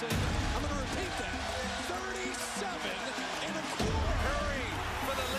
Anderson. I'm going to repeat that. 37 and a quarter. Curry for the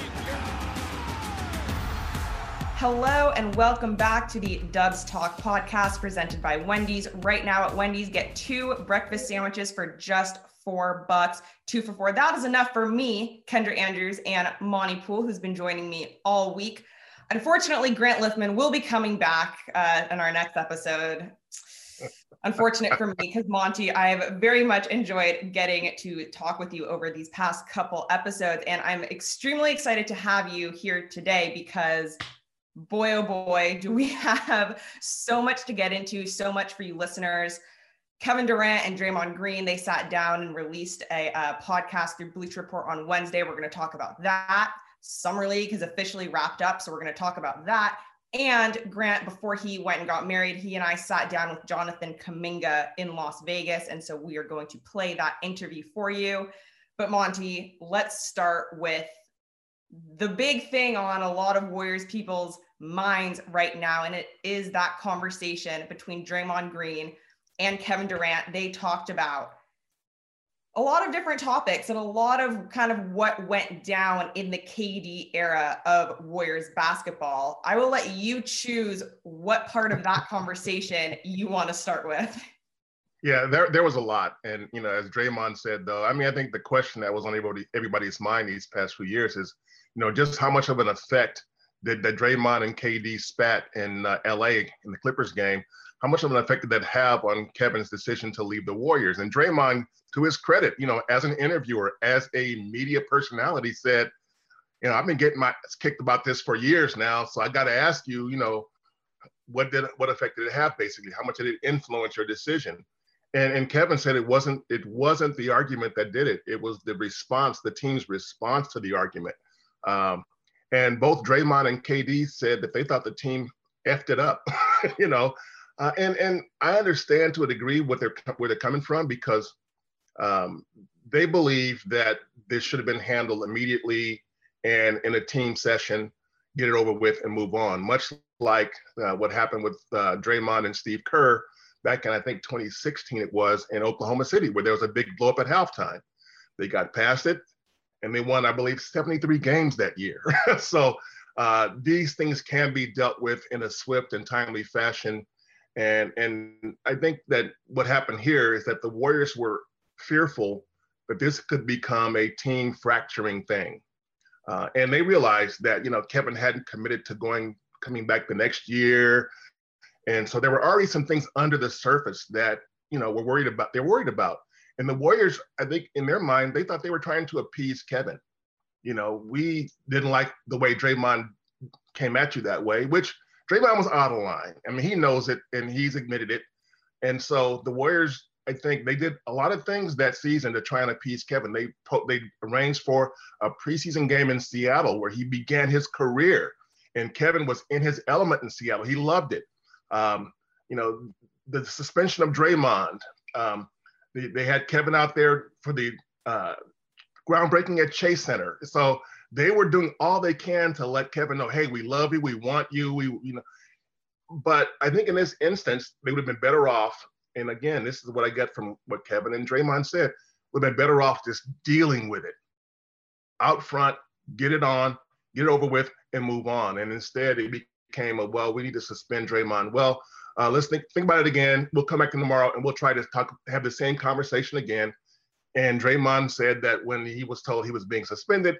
lead. Hello and welcome back to the Dubs Talk podcast presented by Wendy's. Right now at Wendy's, get 2 breakfast sandwiches for just $4. 2 for $4. That is enough for me, Kendra Andrews, and Monty Poole, who's been joining me all week. Unfortunately, Grant Lithman will be coming back in our next episode. Unfortunate for me, because Monty, I've very much enjoyed getting to talk with you over these past couple episodes, and I'm extremely excited to have you here today because boy, oh boy, do we have so much to get into, so much for you listeners. Kevin Durant and Draymond Green, they sat down and released a podcast through Bleacher Report on Wednesday. We're going to talk about that. Summer League has officially wrapped up, so we're going to talk about that. And Grant, before he went and got married, he and I sat down with Jonathan Kuminga in Las Vegas, and so we are going to play that interview for you. But Monty, let's start with the big thing on a lot of Warriors people's minds right now, and it is that conversation between Draymond Green and Kevin Durant. They talked about a lot of different topics and a lot of kind of what went down in the KD era of Warriors basketball. I will let you choose what part of that conversation you want to start with. Yeah, there was a lot. And, you know, as Draymond said, though, I mean, I think the question that was on everybody's mind these past few years is, you know, just how much of an effect did Draymond and KD spat in LA in the Clippers game? How much of an effect did that have on Kevin's decision to leave the Warriors? And Draymond, to his credit, you know, as an interviewer, as a media personality, said, you know, I've been getting my ass kicked about this for years now. So I got to ask you, you know, what effect did it have, basically? How much did it influence your decision? And Kevin said it wasn't the argument that did it. It was the response, the team's response to the argument. And both Draymond and KD said that they thought the team effed it up, you know. And I understand to a degree where they're coming from, because they believe that this should have been handled immediately and in a team session, get it over with and move on. Much like what happened with Draymond and Steve Kerr back in, I think, 2016 it was, in Oklahoma City, where there was a big blow up at halftime. They got past it and they won, I believe, 73 games that year. So these things can be dealt with in a swift and timely fashion. And I think that what happened here is that the Warriors were fearful that this could become a team fracturing thing. And they realized that, you know, Kevin hadn't committed to coming back the next year. And so there were already some things under the surface that, you know, they're worried about. And the Warriors, I think in their mind, they thought they were trying to appease Kevin. You know, we didn't like the way Draymond came at you that way, which Draymond was out of line. I mean, he knows it and he's admitted it. And so the Warriors, I think they did a lot of things that season to try and appease Kevin. They arranged for a preseason game in Seattle where he began his career, and Kevin was in his element in Seattle. He loved it. You know, the suspension of Draymond, they had Kevin out there for the groundbreaking at Chase Center. So they were doing all they can to let Kevin know, hey, we love you, we want you, you know. But I think in this instance, they would have been better off. And again, this is what I get from what Kevin and Draymond said. Would have been better off just dealing with it out front, get it on, get it over with, and move on. And instead, it became well, we need to suspend Draymond. Well, let's think about it again. We'll come back in tomorrow and we'll try to have the same conversation again. And Draymond said that when he was told he was being suspended,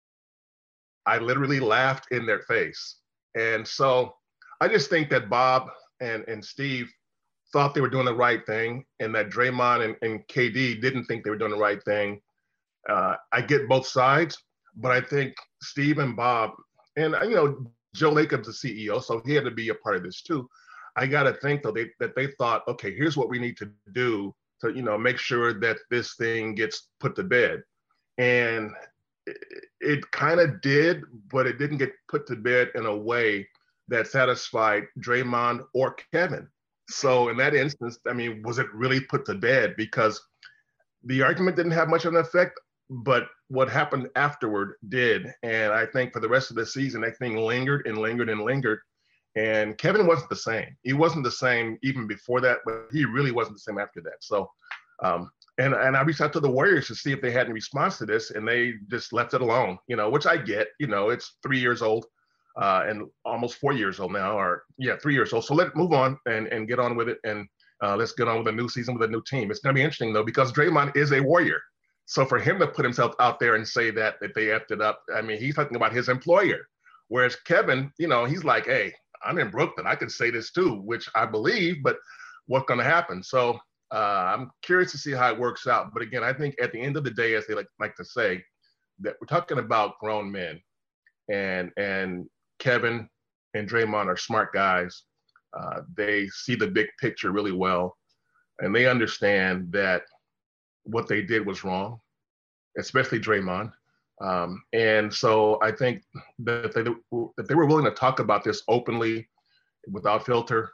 I literally laughed in their face. And so I just think that Bob and Steve thought they were doing the right thing, and that Draymond and KD didn't think they were doing the right thing. I get both sides, but I think Steve and Bob, and you know, Joe Lacob's the CEO, so he had to be a part of this too. I got to think though that they thought, okay, here's what we need to do to, you know, make sure that this thing gets put to bed. And it kind of did, but it didn't get put to bed in a way that satisfied Draymond or Kevin. So in that instance, I mean, was it really put to bed? Because the argument didn't have much of an effect, but what happened afterward did. And I think for the rest of the season, that thing lingered and lingered and lingered. And Kevin wasn't the same. He wasn't the same even before that, but he really wasn't the same after that. So And I reached out to the Warriors to see if they had any response to this, and they just left it alone, which I get. It's 3 years old and almost 4 years old now, or 3 years old. So let's move on and get on with it, and let's get on with a new season with a new team. It's going to be interesting, though, because Draymond is a Warrior. So for him to put himself out there and say that they effed it up, I mean, he's talking about his employer. Whereas Kevin, he's like, hey, I'm in Brooklyn. I could say this too, which I believe, but what's going to happen? So I'm curious to see how it works out. But again, I think at the end of the day, as they like to say, that we're talking about grown men, and Kevin and Draymond are smart guys. They see the big picture really well, and they understand that what they did was wrong, especially Draymond. And so I think that they were willing to talk about this openly, without filter.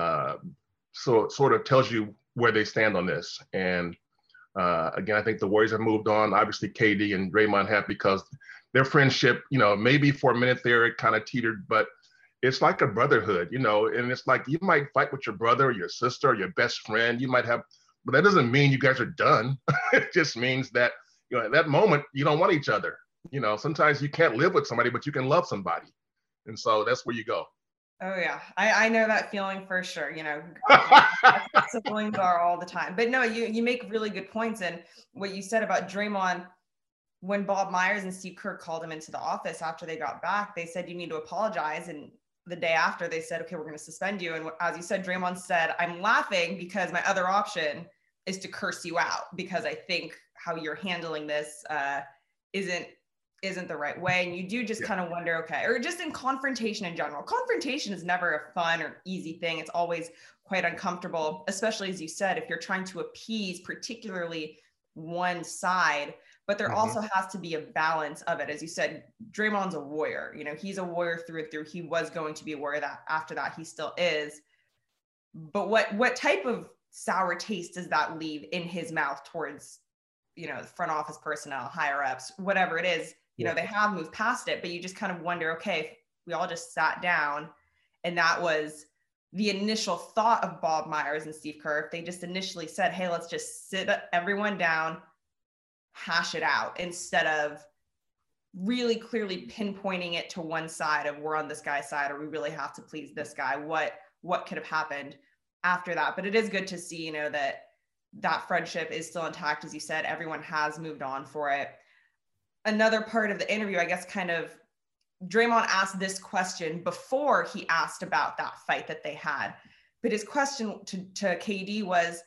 So it sort of tells you where they stand on this. And again, I think the Warriors have moved on. Obviously, KD and Draymond have, because their friendship, maybe for a minute there it kind of teetered, but it's like a brotherhood, and it's like you might fight with your brother or your sister or your best friend. You might have, but that doesn't mean you guys are done. It just means that, at that moment, you don't want each other. Sometimes you can't live with somebody, but you can love somebody. And so that's where you go. Oh yeah, I know that feeling for sure. Siblings are all the time. But no, you make really good points. And what you said about Draymond, when Bob Myers and Steve Kerr called him into the office after they got back, they said, you need to apologize. And the day after, they said, okay, we're going to suspend you. And as you said, Draymond said, I'm laughing because my other option is to curse you out, because I think how you're handling this isn't the right way. And you do just kind of wonder, okay, or just in confrontation in general. Confrontation is never a fun or easy thing. It's always quite uncomfortable, especially as you said, if you're trying to appease particularly one side, but there also has to be a balance of it. As you said, Draymond's a warrior, he's a warrior through and through. He was going to be a warrior, that after that he still is. But what type of sour taste does that leave in his mouth towards, front office personnel, higher ups, whatever it is? They have moved past it, but you just kind of wonder, okay, if we all just sat down and that was the initial thought of Bob Myers and Steve Kerr, if they just initially said, hey, let's just sit everyone down, hash it out, instead of really clearly pinpointing it to one side of, we're on this guy's side, or we really have to please this guy, what could have happened after that. But it is good to see, that friendship is still intact. As you said, everyone has moved on for it. Another part of the interview, I guess, kind of Draymond asked this question before he asked about that fight that they had. But his question to KD was,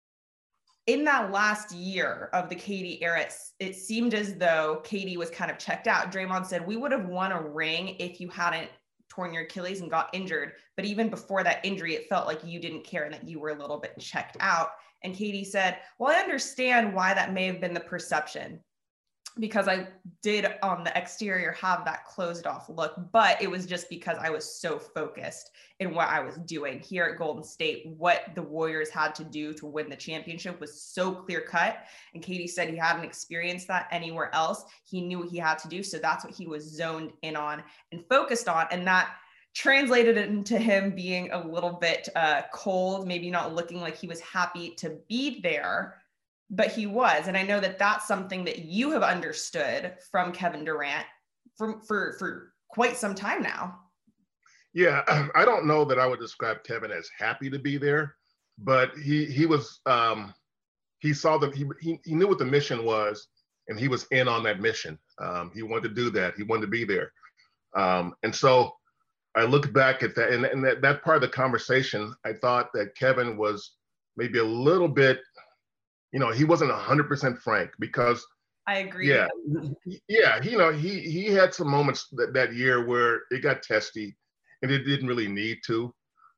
in that last year of the KD era, it seemed as though KD was kind of checked out. Draymond said, we would have won a ring if you hadn't torn your Achilles and got injured. But even before that injury, it felt like you didn't care and that you were a little bit checked out. And KD said, well, I understand why that may have been the perception, because I did on the exterior have that closed off look, but it was just because I was so focused in what I was doing here at Golden State. What the Warriors had to do to win the championship was so clear cut. And KD said he hadn't experienced that anywhere else. He knew what he had to do. So that's what he was zoned in on and focused on. And that translated into him being a little bit cold, maybe not looking like he was happy to be there, but he was. And I know that that's something that you have understood from Kevin Durant for quite some time now. Yeah, I don't know that I would describe Kevin as happy to be there, but he was, he saw that he knew what the mission was, and he was in on that mission. He wanted to do that. He wanted to be there. And so I looked back at that, and that part of the conversation, I thought that Kevin was maybe a little bit, he wasn't 100% frank, because I agree. Yeah. He had some moments that year where it got testy, and it didn't really need to.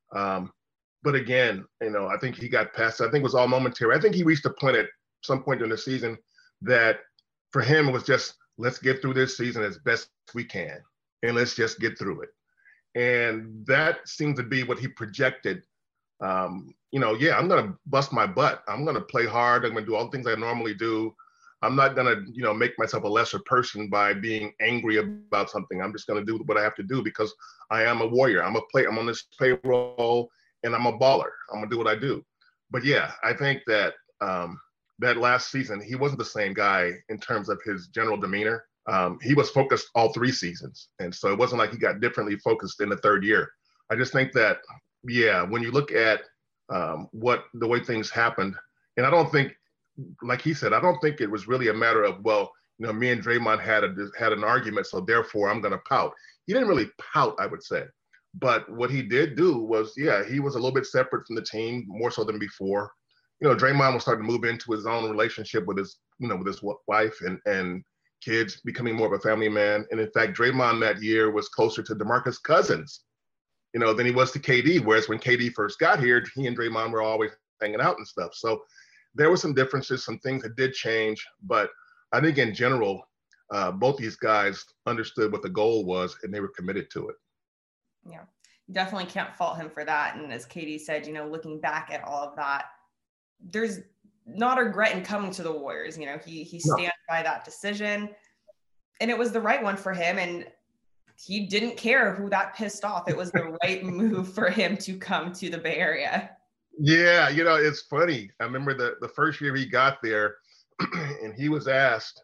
But again, I think he got past it. I think it was all momentary. I think he reached a point at some point during the season that for him, it was just, let's get through this season as best we can, and let's just get through it. And that seemed to be what he projected. I'm going to bust my butt. I'm going to play hard. I'm going to do all the things I normally do. I'm not going to, make myself a lesser person by being angry about something. I'm just going to do what I have to do because I am a warrior. I'm on this payroll, and I'm a baller. I'm going to do what I do. But yeah, I think that that last season, he wasn't the same guy in terms of his general demeanor. He was focused all 3 seasons. And so it wasn't like he got differently focused in the 3rd year. I just think that, yeah, when you look at the way things happened, and I don't think, like he said, I don't think it was really a matter of, well, me and Draymond had an argument, so therefore I'm going to pout. He didn't really pout, I would say. But what he did do was, yeah, he was a little bit separate from the team, more so than before. Draymond was starting to move into his own relationship with his wife and kids, becoming more of a family man. And in fact, Draymond that year was closer to DeMarcus Cousins, than he was to KD. Whereas when KD first got here, he and Draymond were always hanging out and stuff. So there were some differences, some things that did change. But I think in general, both these guys understood what the goal was and they were committed to it. Yeah, definitely can't fault him for that. And as KD said, looking back at all of that, there's not a regret in coming to the Warriors. He stands by that decision, and it was the right one for him. And he didn't care who that pissed off. It was the right move for him to come to the Bay Area. Yeah, it's funny. I remember the first year he got there, and he was asked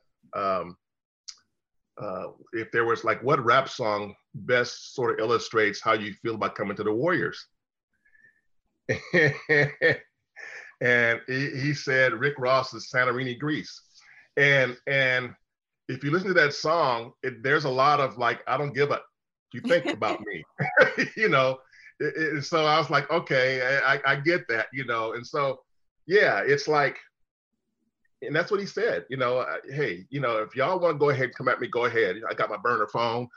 if there was what rap song best sort of illustrates how you feel about coming to the Warriors. And he said Rick Ross's Santorini, Greece. And if you listen to that song, there's a lot of I don't give a you think about me, so I was like, okay, I get that, and so, yeah, it's and that's what he said, hey, if y'all want to go ahead and come at me, go ahead. I got my burner phone,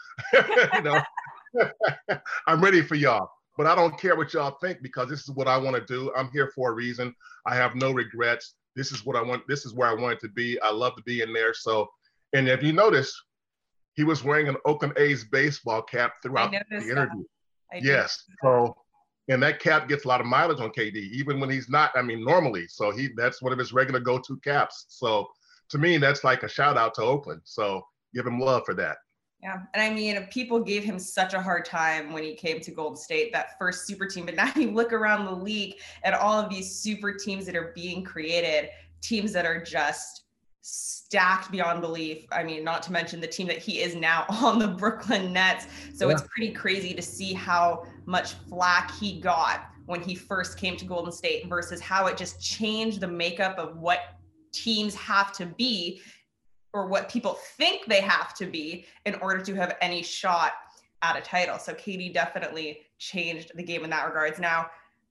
I'm ready for y'all, but I don't care what y'all think because this is what I want to do. I'm here for a reason. I have no regrets. This is what I want. This is where I want it to be. I love to be in there. So, and if you notice, he was wearing an Oakland A's baseball cap throughout the interview. Yes. So, and that cap gets a lot of mileage on KD, even when he's not, normally. So that's one of his regular go-to caps. So to me, that's like a shout out to Oakland. So give him love for that. Yeah. And people gave him such a hard time when he came to Golden State, that first super team. But now you look around the league at all of these super teams that are being created, teams that are just stacked beyond belief. Not to mention the team that he is now on, the Brooklyn Nets. So It's pretty crazy to see how much flack he got when he first came to Golden State versus how it just changed the makeup of what teams have to be, or what people think they have to be in order to have any shot at a title. So KD definitely changed the game in that regards. Now,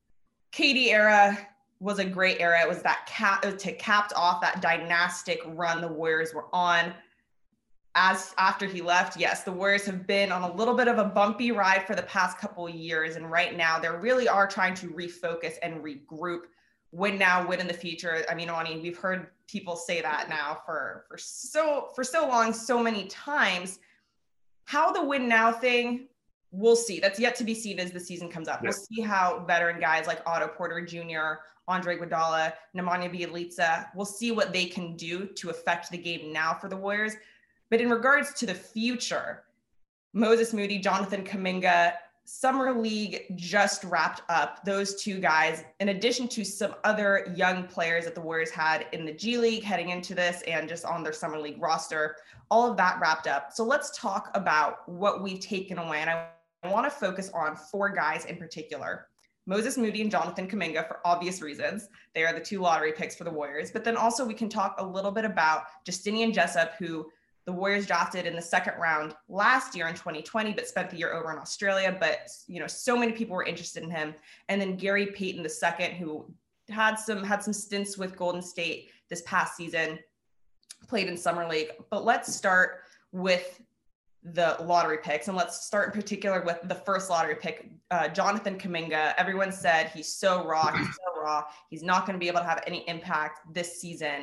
KD era was a great era. It was that capped off that dynastic run the Warriors were on. As after he left, yes, the Warriors have been on a little bit of a bumpy ride for the past couple of years. And right now they really are trying to refocus and regroup. Win now, win in the future. Ani, we've heard people say that now for so long, so many times. How the win now thing, we'll see. That's yet to be seen as the season comes up. Yeah. We'll see how veteran guys like Otto Porter Jr., Andre Iguodala, Nemanja Bjelica, we'll see what they can do to affect the game now for the Warriors. But in regards to the future, Moses Moody, Jonathan Kuminga, Summer League just wrapped up. Those 2 guys, in addition to some other young players that the Warriors had in the G League heading into this and just on their Summer League roster, all of that wrapped up. So let's talk about what we've taken away. And I want to focus on 4 guys in particular. Moses Moody and Jonathan Kuminga, for obvious reasons. They are the 2 lottery picks for the Warriors. But then also we can talk a little bit about Justinian Jessup, who the Warriors drafted in the 2nd round last year in 2020, but spent the year over in Australia. But, so many people were interested in him. And then Gary Payton II, who had some stints with Golden State this past season, played in Summer League. But let's start with the lottery picks. And let's start in particular with the first lottery pick, Jonathan Kuminga. Everyone said he's so raw. He's not going to be able to have any impact this season.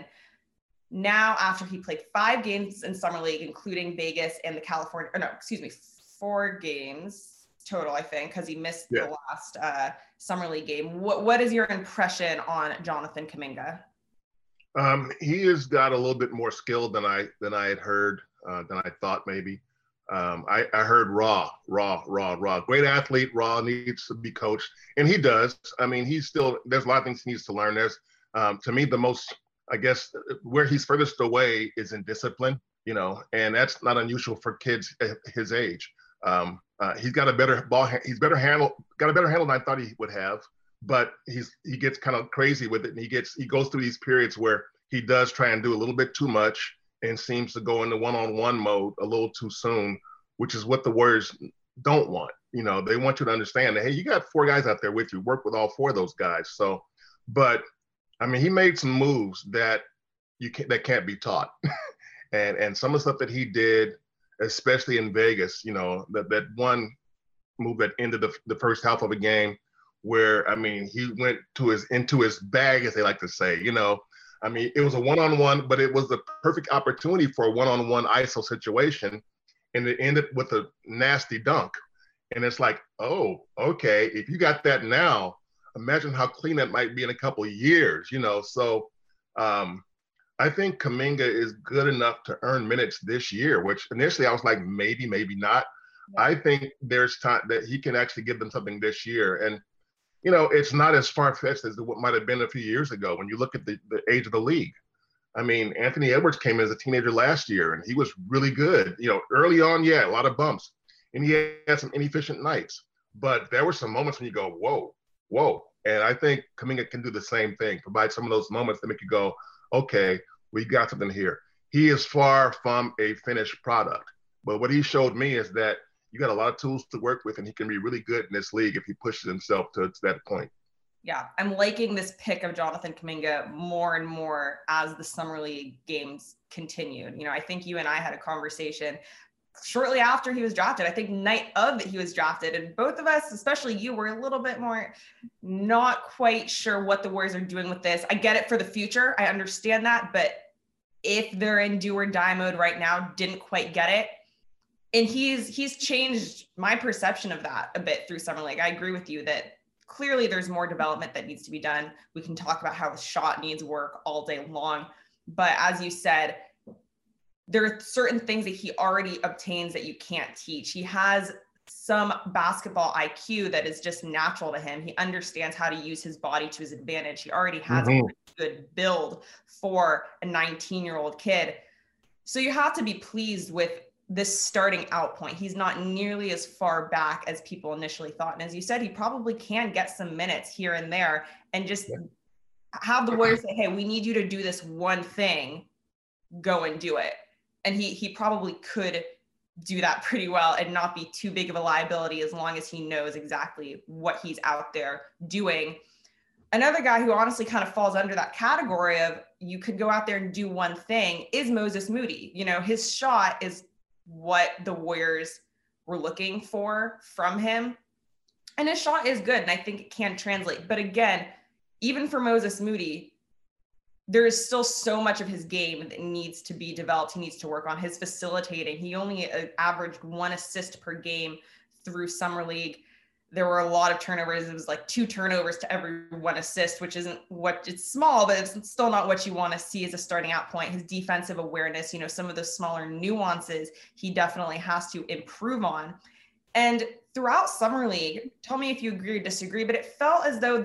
Now, after he played 5 games in Summer League, including Vegas and the 4 games total, I think, because he missed the last Summer League game. What is your impression on Jonathan Kuminga? He has got a little bit more skill than I had heard, than I thought maybe. I heard raw. Great athlete, raw, needs to be coached. And he does. There's a lot of things he needs to learn. There's, to me, the most I guess where he's furthest away is in discipline, and that's not unusual for kids his age. He's got a better ball. He's got a better handle than I thought he would have. But he gets kind of crazy with it, and he goes through these periods where he does try and do a little bit too much and seems to go into one-on-one mode a little too soon, which is what the Warriors don't want. They want you to understand that, hey, you got 4 guys out there with you. Work with all 4 of those guys. So, but I mean, he made some moves that can't be taught, and some of the stuff that he did, especially in Vegas, that one move that ended the first half of a game, where, I mean, he went into his bag, as they like to say. I mean, it was a one-on-one, but it was the perfect opportunity for a one-on-one ISO situation, and it ended with a nasty dunk. And it's like, oh, okay, if you got that now, imagine how clean that might be in a couple of years, So I think Kuminga is good enough to earn minutes this year, which initially I was like, maybe not. Yeah. I think there's time that he can actually give them something this year. And, it's not as far-fetched as what might have been a few years ago when you look at the age of the league. I mean, Anthony Edwards came in as a teenager last year, and he was really good. Early on, yeah, a lot of bumps. And he had some inefficient nights. But there were some moments when you go, whoa. And I think Kuminga can do the same thing, provide some of those moments that make you go, okay, we got something here. He is far from a finished product. But what he showed me is that you got a lot of tools to work with, and he can be really good in this league if he pushes himself to that point. Yeah, I'm liking this pick of Jonathan Kuminga more and more as the Summer League games continued. I think you and I had a conversation shortly after he was drafted. I think night of that he was drafted, and both of us, especially you, were a little bit more not quite sure what the Warriors are doing with this. I get it for the future. I understand that, but if they're in do or die mode right now, didn't quite get it. And he's changed my perception of that a bit through Summer League. I agree with you that clearly there's more development that needs to be done. We can talk about how the shot needs work all day long. But as you said, there are certain things that he already obtains that you can't teach. He has some basketball IQ that is just natural to him. He understands how to use his body to his advantage. He already has a good build for a 19-year-old kid. So you have to be pleased with this starting out point. He's not nearly as far back as people initially thought. And as you said, he probably can get some minutes here and there and just have the Warriors say, hey, we need you to do this one thing, go and do it. And he probably could do that pretty well and not be too big of a liability as long as he knows exactly what he's out there doing. Another guy who honestly kind of falls under that category of you could go out there and do one thing is Moses Moody. His shot is what the Warriors were looking for from him. And his shot is good, and I think it can translate. But again, even for Moses Moody, there is still so much of his game that needs to be developed. He needs to work on his facilitating. He only averaged 1 assist per game through Summer League. There were a lot of turnovers. It was like 2 turnovers to every 1 assist, which isn't it's small, but it's still not what you want to see as a starting out point. His defensive awareness, some of the smaller nuances he definitely has to improve on. And throughout Summer League, tell me if you agree or disagree, but it felt as though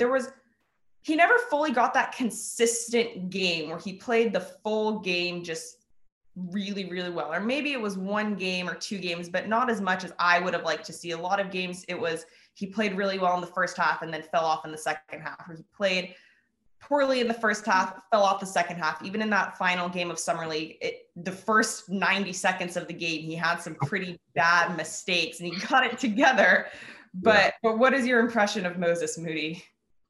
he never fully got that consistent game where he played the full game just really, really well. Or maybe it was 1 game or 2 games, but not as much as I would have liked to see. A lot of games, it was he played really well in the first half and then fell off in the second half, or he played poorly in the first half, fell off the second half. Even in that final game of Summer League, the first 90 seconds of the game, he had some pretty bad mistakes and he got it together. But what is your impression of Moses Moody?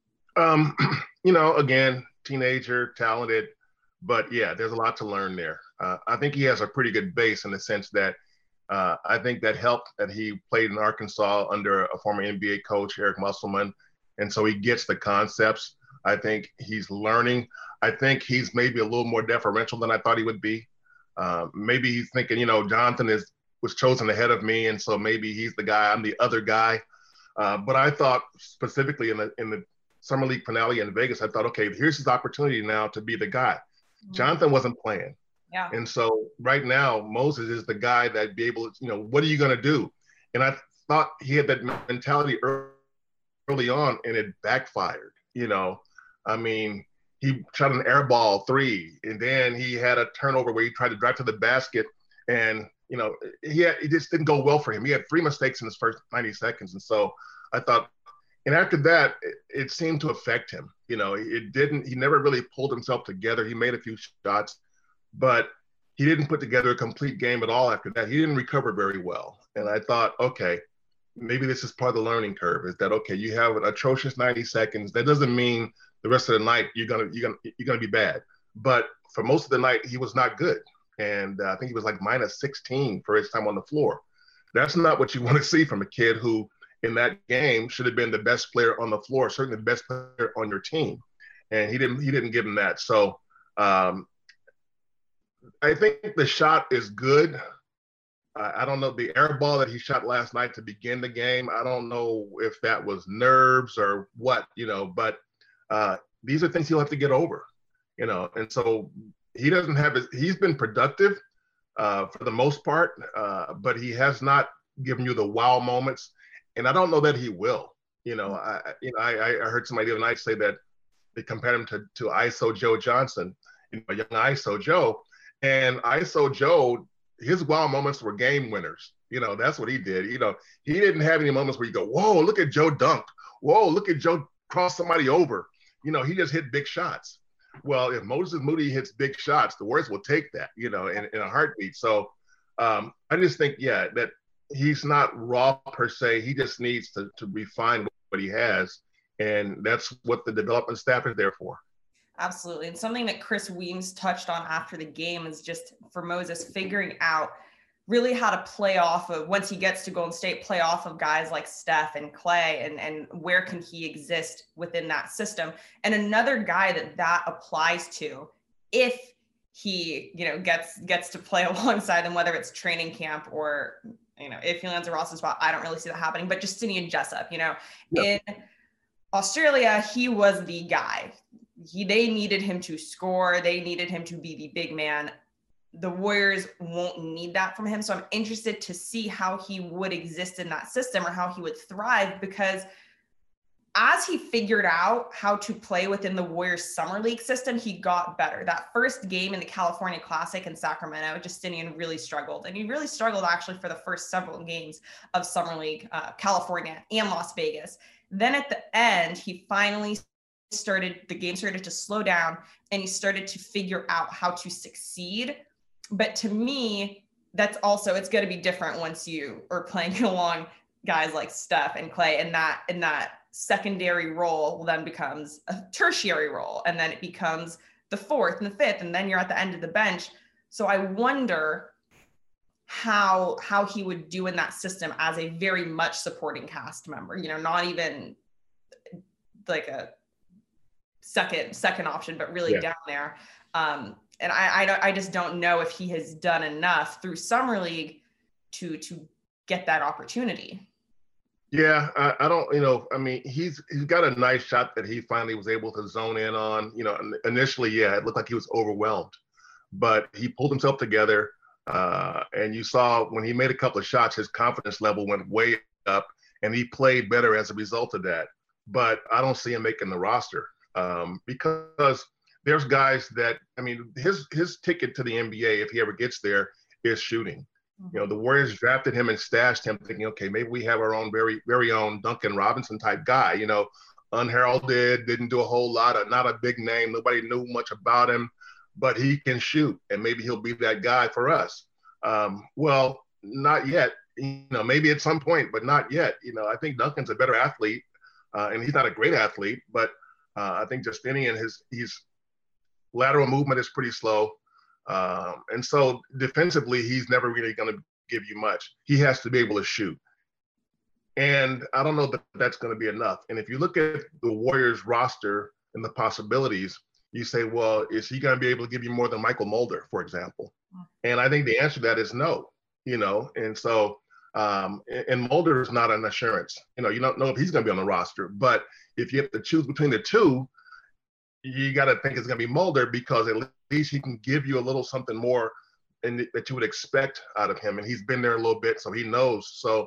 Again, teenager, talented, but yeah, there's a lot to learn there. I think he has a pretty good base in the sense that I think that helped that he played in Arkansas under a former NBA coach, Eric Musselman. And so he gets the concepts. I think he's learning. I think he's maybe a little more deferential than I thought he would be. Maybe he's thinking, Jonathan was chosen ahead of me, and so maybe he's the guy, I'm the other guy. But I thought specifically in the Summer League finale in Vegas, I thought, okay, here's his opportunity now to be the guy. Jonathan wasn't playing. Yeah. And so right now, Moses is the guy that'd be able to, what are you going to do? And I thought he had that mentality early on, and it backfired. I mean, he shot an air ball three, and then he had a turnover where he tried to drive to the basket, and it just didn't go well for him. He had 3 mistakes in his first 90 seconds, and so I thought, and after that, it seemed to affect him. It didn't. He never really pulled himself together. He made a few shots, but he didn't put together a complete game at all after that. He didn't recover very well, and I thought, okay, maybe this is part of the learning curve. Is that okay? You have an atrocious 90 seconds. That doesn't mean the rest of the night you're gonna be bad. But for most of the night, he was not good, and I think he was like minus 16 for his time on the floor. That's not what you want to see from a kid who, in that game, should have been the best player on the floor, certainly the best player on your team, and he didn't give him that. So I think the shot is good. I don't know, the air ball that he shot last night to begin the game, I don't know if that was nerves or what, but these are things he'll have to get over, and so he's been productive for the most part, but he has not given you the wow moments, and I don't know that he will. I heard somebody the other night say that they compared him to ISO Joe Johnson, young ISO Joe, and ISO Joe, his wow moments were game winners. That's what he did. He didn't have any moments where you go, whoa, look at Joe dunk. Whoa, look at Joe cross somebody over. He just hit big shots. Well, if Moses Moody hits big shots, the Warriors will take that, in a heartbeat. So I just think, that he's not raw per se. He just needs to refine what he has. And that's what the development staff is there for. Absolutely. And something that Chris Weems touched on after the game is just for Moses figuring out really how to play off of, once he gets to Golden State, play off of guys like Steph and Clay, and where can he exist within that system. And another guy that applies to, if he, gets to play alongside them, whether it's training camp or, if he lands a roster spot, I don't really see that happening, but Justinian Jessup, in Australia, he was the guy. They needed him to score. They needed him to be the big man. The Warriors won't need that from him. So I'm interested to see how he would exist in that system or how he would thrive, because as he figured out how to play within the Warriors Summer League system, he got better. That first game in the California Classic in Sacramento, Justinian really struggled. And he really struggled actually for the first several games of Summer League, California and Las Vegas. Then at the end, he finally the game started to slow down and he started to figure out how to succeed. But to me, that's also, it's going to be different once you are playing along guys like Steph and Clay, and that secondary role then becomes a tertiary role, and then it becomes the fourth and the fifth, and then you're at the end of the bench. So I wonder how he would do in that system as a very much supporting cast member, not even like a second option, but really down there. And I just don't know if he has done enough through Summer League to get that opportunity. Yeah, I don't, he's got a nice shot that he finally was able to zone in on. Initially, it looked like he was overwhelmed, but he pulled himself together. And you saw when he made a couple of shots, his confidence level went way up, and he played better as a result of that. But I don't see him making the roster because there's guys that, his ticket to the NBA, if he ever gets there, is shooting. The Warriors drafted him and stashed him thinking, okay, maybe we have our own very, very own Duncan Robinson type guy, unheralded, didn't do a whole lot, not a big name. Nobody knew much about him, but he can shoot, and maybe he'll be that guy for us. Well, not yet, maybe at some point, but not yet. I think Duncan's a better athlete, and he's not a great athlete, but I think Justinian, his lateral movement is pretty slow. And so defensively, he's never really going to give you much. He has to be able to shoot. And I don't know that that's going to be enough. And if you look at the Warriors roster and the possibilities, you say, well, is he going to be able to give you more than Michael Mulder, for example? And I think the answer to that is no, and so, and Mulder is not an assurance. You don't know if he's going to be on the roster, but if you have to choose between the two, you got to think it's going to be Mulder, because at least he can give you a little something more that you would expect out of him. And he's been there a little bit, so he knows. So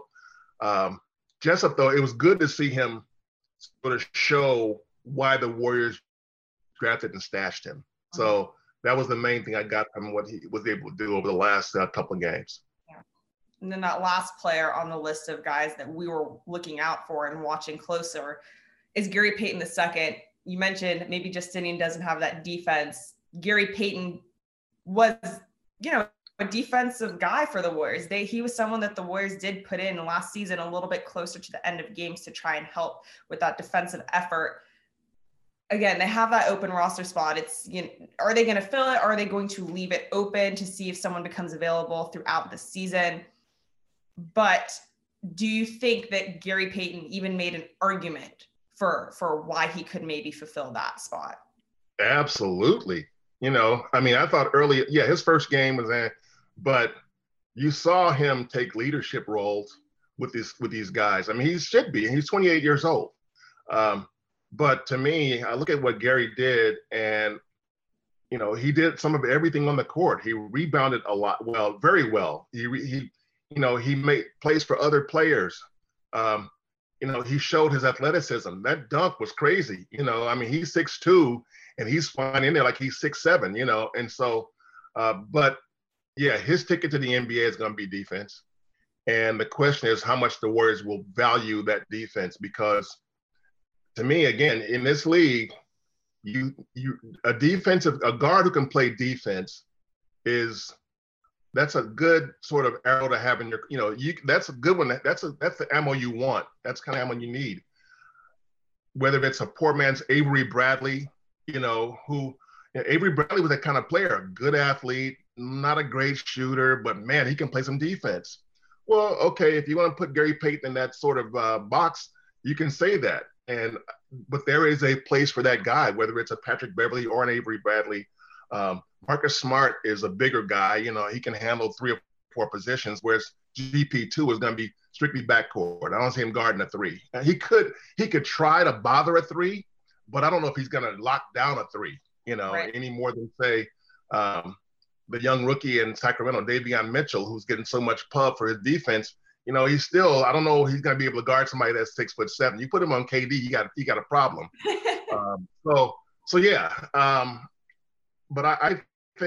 Jessup, though, it was good to see him sort of show why the Warriors drafted and stashed him. So that was the main thing I got from what he was able to do over the last couple of games. Yeah. And then that last player on the list of guys that we were looking out for and watching closer is Gary Payton II. You mentioned maybe Justinian doesn't have that defense. Gary Payton was, a defensive guy for the Warriors. He was someone that the Warriors did put in last season a little bit closer to the end of games to try and help with that defensive effort. Again, they have that open roster spot. It's, are they going to fill it? Or are they going to leave it open to see if someone becomes available throughout the season? But do you think that Gary Payton even made an argument for why he could maybe fulfill that spot? Absolutely. I thought early, his first game was in, but you saw him take leadership roles with these guys. He should be. He's 28 years old. But to me, I look at what Gary did, and he did some of everything on the court. He rebounded a lot, very well. He made plays for other players. He showed his athleticism. That dunk was crazy. He's 6'2", and he's flying in there like he's 6'7", and so, but yeah, his ticket to the NBA is going to be defense. And the question is how much the Warriors will value that defense, because to me, again, in this league, a guard who can play defense that's a good sort of arrow to have in your, that's a good one. That's the ammo you want. That's kind of ammo you need. Whether it's a poor man's Avery Bradley, Avery Bradley was that kind of player, a good athlete, not a great shooter, but man, he can play some defense. Well, okay, if you want to put Gary Payton in that sort of box, you can say that. But there is a place for that guy, whether it's a Patrick Beverly or an Avery Bradley. Marcus Smart is a bigger guy. He can handle 3 or 4 positions, whereas GP2 is going to be strictly backcourt. I don't see him guarding a 3. He could try to bother a 3, but I don't know if he's going to lock down a 3, right, any more than, say, the young rookie in Sacramento, Davion Mitchell, who's getting so much pub for his defense. He's still, I don't know, he's going to be able to guard somebody that's 6'7". You put him on KD, you got a problem. But I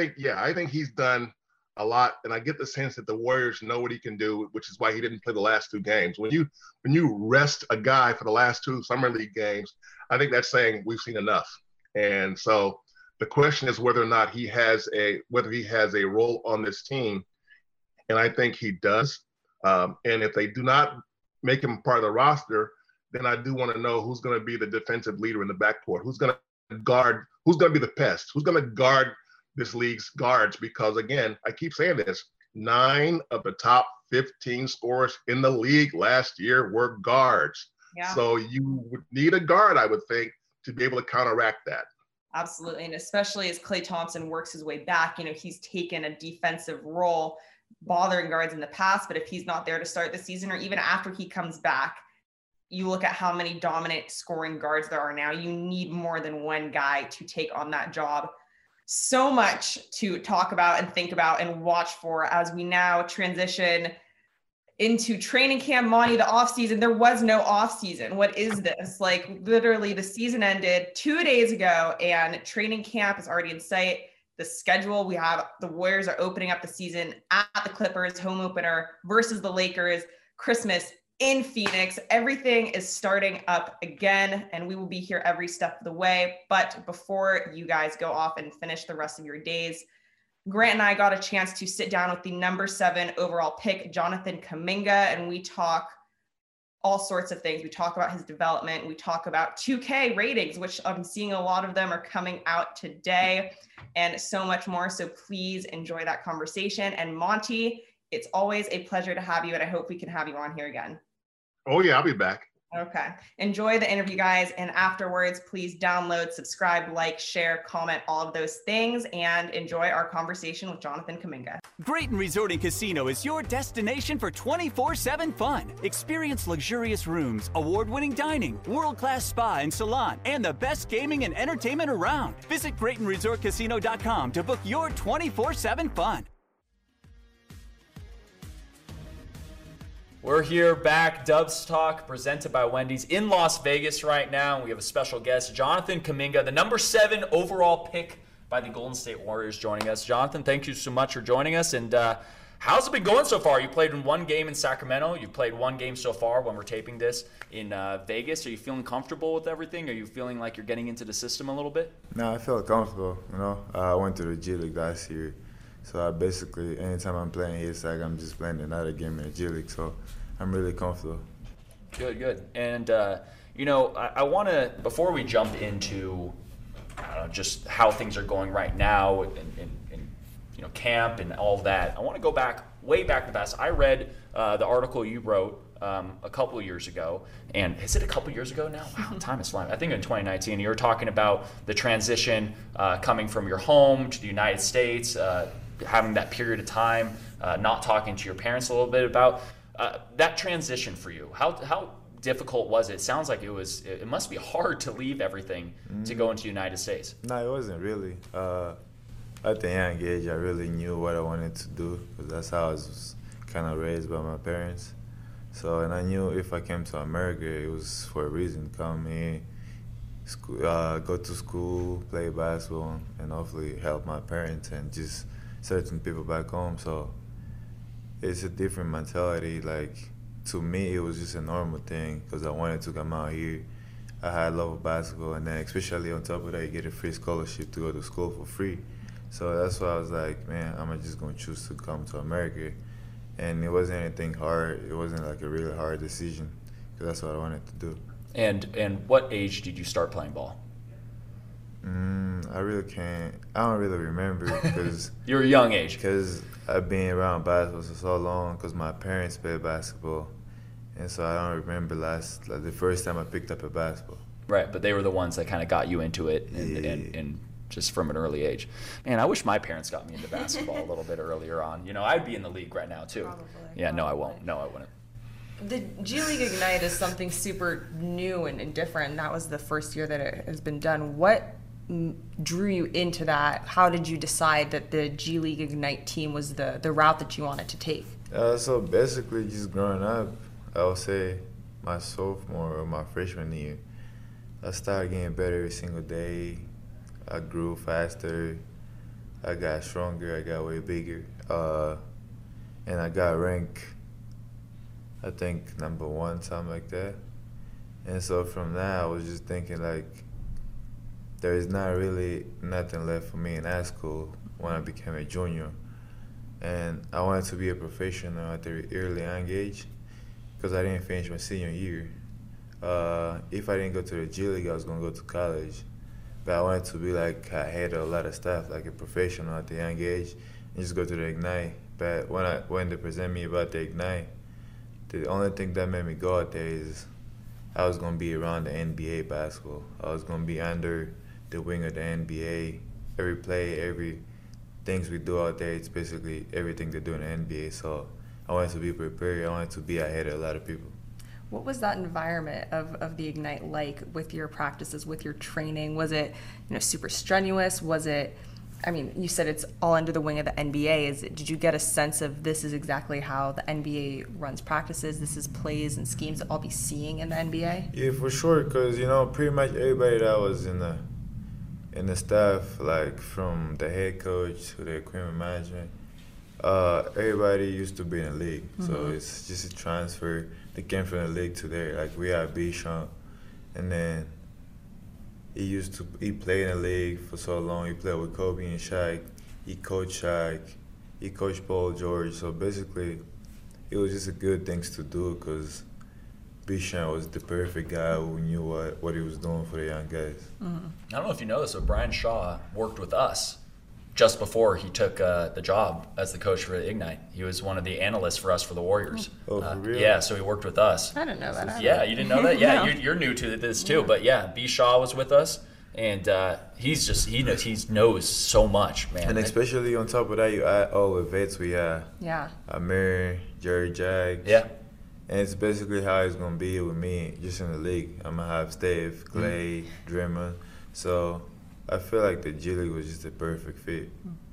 think he's done a lot, and I get the sense that the Warriors know what he can do, which is why he didn't play the last 2 games. When you rest a guy for the last 2 summer league games, I think that's saying we've seen enough. And so the question is whether or not he has a role on this team, and I think he does. And if they do not make him part of the roster, then I do want to know who's going to be the defensive leader in the backcourt, who's going to guard, who's going to be the pest, who's going to guard this league's guards, because again, I keep saying this, 9 of the top 15 scorers in the league last year were guards. Yeah. So you would need a guard, I would think, to be able to counteract that. Absolutely. And especially as Klay Thompson works his way back, he's taken a defensive role bothering guards in the past, but if he's not there to start the season, or even after he comes back, you look at how many dominant scoring guards there are now. You need more than one guy to take on that job. So much to talk about and think about and watch for as we now transition into training camp. Monty, the off season, there was no off season. What is this? Like, literally the season ended 2 days ago and training camp is already in sight. The schedule, we have the Warriors are opening up the season at the Clippers, home opener versus the Lakers, Christmas in Phoenix. Everything is starting up again, and we will be here every step of the way. But before you guys go off and finish the rest of your days, Grant and I got a chance to sit down with the number 7 overall pick, Jonathan Kuminga, and we talk all sorts of things. We talk about his development. We talk about 2K ratings, which I'm seeing a lot of them are coming out today, and so much more. So please enjoy that conversation. And Monty, it's always a pleasure to have you, and I hope we can have you on here again. Oh yeah, I'll be back. Okay. Enjoy the interview, guys. And afterwards, please download, subscribe, like, share, comment, all of those things, and enjoy our conversation with Jonathan Kuminga. Grayton Resort and Casino is your destination for 24/7 fun. Experience luxurious rooms, award-winning dining, world-class spa and salon, and the best gaming and entertainment around. Visit GraytonResortCasino.com to book your 24/7 fun. We're here back, Dubs Talk, presented by Wendy's in Las Vegas right now. We have a special guest, Jonathan Kuminga, the number 7 overall pick by the Golden State Warriors, joining us. Jonathan, thank you so much for joining us. And how's it been going so far? You played in 1 game in Sacramento. You've played 1 game so far when we're taping this in Vegas. Are you feeling comfortable with everything? Are you feeling like you're getting into the system a little bit? No, I feel comfortable. I went to the G League last year. So I basically, anytime I'm playing here, it's like I'm just playing another game in the G League. So I'm really comfortable. Good. And, I want to, before we jump into just how things are going right now in camp and all of that, I want to go way back in the past. I read the article you wrote a couple of years ago. And is it a couple of years ago now? Wow, time is flying. I think in 2019, you were talking about the transition coming from your home to the United States, having that period of time, not talking to your parents a little bit about that transition for you. How difficult was it? It sounds like it must be hard to leave everything to go into the United States. No, it wasn't really. At the young age, I really knew what I wanted to do because that's how I was kind of raised by my parents. So, and I knew if I came to America, it was for a reason. Come here, go to school, play basketball, and hopefully help my parents and just certain people back home. So it's a different mentality. Like, to me, it was just a normal thing because I wanted to come out here. I had love of basketball, and then especially on top of that, you get a free scholarship to go to school for free. So that's why I was like, man, I'm just going to choose to come to America. And it wasn't anything hard. It wasn't like a really hard decision because that's what I wanted to do. And what age did you start playing ball? I really can't. I don't really remember because you're a young age. Because I've been around basketball for so long because my parents played basketball. And so I don't remember the first time I picked up a basketball. Right, but they were the ones that kind of got you into it and just from an early age. Man, I wish my parents got me into basketball a little bit earlier on. I'd be in the league right now too. Probably. Yeah, no, I won't. No, I wouldn't. The G League Ignite is something super new and different. And that was the first year that it has been done. What drew you into that? How did you decide that the G League Ignite team was the route that you wanted to take? So basically just growing up, I would say my sophomore or my freshman year, I started getting better every single day. I grew faster. I got stronger. I got way bigger. And I got ranked, I think, number 1, something like that. And so from that, I was just thinking, like, there is not really nothing left for me in high school when I became a junior. And I wanted to be a professional at the early young age because I didn't finish my senior year. If I didn't go to the G League, I was going to go to college. But I wanted to be like ahead of a lot of stuff, like a professional at the young age, and just go to the Ignite. But when they present me about the Ignite, the only thing that made me go out there is I was going to be around the NBA basketball. I was going to be under the wing of the NBA. Every play, every things we do out there, it's basically everything they do in the NBA. So I wanted to be prepared. I wanted to be ahead of a lot of people. What was that environment of the Ignite like with your practices, with your training? Was it super strenuous? Was it, you said it's all under the wing of the NBA. Did you get a sense of this is exactly how the NBA runs practices, this is plays and schemes that I'll be seeing in the NBA? Yeah, for sure, because, pretty much everybody that was in the staff, like from the head coach to the equipment management, everybody used to be in the league. Mm-hmm. So it's just a transfer. They came from the league to there. Like, we had Bichon, and then he played in the league for so long. He played with Kobe and Shaq. He coached Shaq. He coached Paul George. So basically, it was just a good things to do because Bichon was the perfect guy who knew what he was doing for the young guys. Mm-hmm. I don't know if you know this, but Brian Shaw worked with us just before he took the job as the coach for Ignite. He was one of the analysts for us for the Warriors. Oh, for real? Yeah, so he worked with us. I didn't know that. Yeah, you didn't know that? Yeah, No. you're new to this too. But yeah, B. Shaw was with us, and he knows so much, man. And especially on top of that, you add all the vets we have. Yeah. Amir, Jerry Jaggs. Yeah. And it's basically how it's going to be with me just in the league. I'm going to have Steph, Clay, Draymond. So I feel like the G League was just a perfect fit.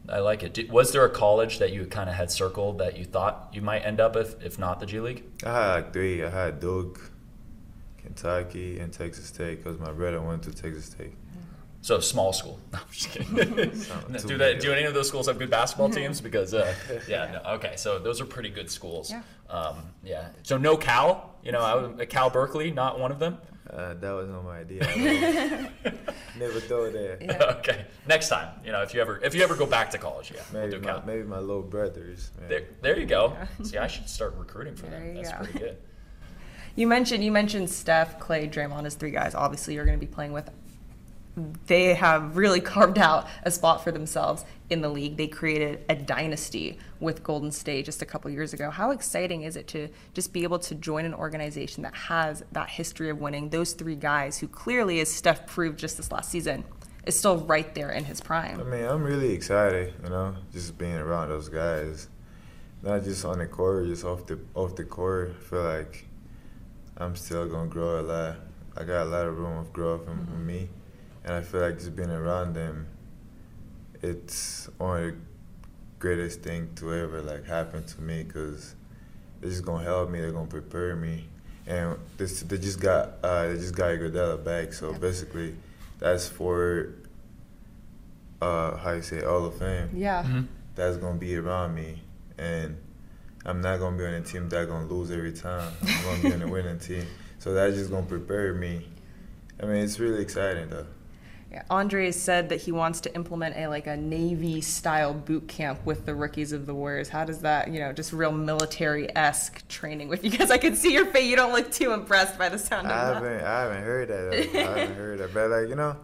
I like it. Was there a college that you kind of had circled that you thought you might end up if not the G League? I had like 3. I had Duke, Kentucky, and Texas State because my brother went to Texas State. So small school. No, I'm just kidding. Do any of those schools have good basketball teams? Because okay. So those are pretty good schools. Yeah. So no Cal. Cal Berkeley, not one of them. That was not my idea. Never thought that. Yeah. Okay. Next time, if you ever go back to college, we'll do Cal. Maybe my little brothers. There you go. See, I should start recruiting for them. That's pretty good. You mentioned Steph, Clay, Draymond as 3 guys. Obviously, you're going to be playing with. They have really carved out a spot for themselves in the league. They created a dynasty with Golden State just a couple years ago. How exciting is it to just be able to join an organization that has that history of winning? Those 3 guys who clearly, as Steph proved just this last season, is still right there in his prime. I mean, I'm really excited, just being around those guys. Not just on the court, just off the court. I feel like I'm still going to grow a lot. I got a lot of room of growth in me. And I feel like just being around them, it's one of the greatest thing to ever happen to me because they're just gonna help me. They're gonna prepare me, and they just got Iguodala back. So basically, that's for Hall of Fame. Yeah. Mm-hmm. That's gonna be around me, and I'm not gonna be on a team that's gonna lose every time. I'm gonna be on a winning team. So that's just gonna prepare me. I mean, it's really exciting though. Andre has said that he wants to implement a Navy-style boot camp with the rookies of the Warriors. How does that, just real military-esque training with you guys? I can see your face. You don't look too impressed by the sound of that. I haven't heard that. I haven't heard that. But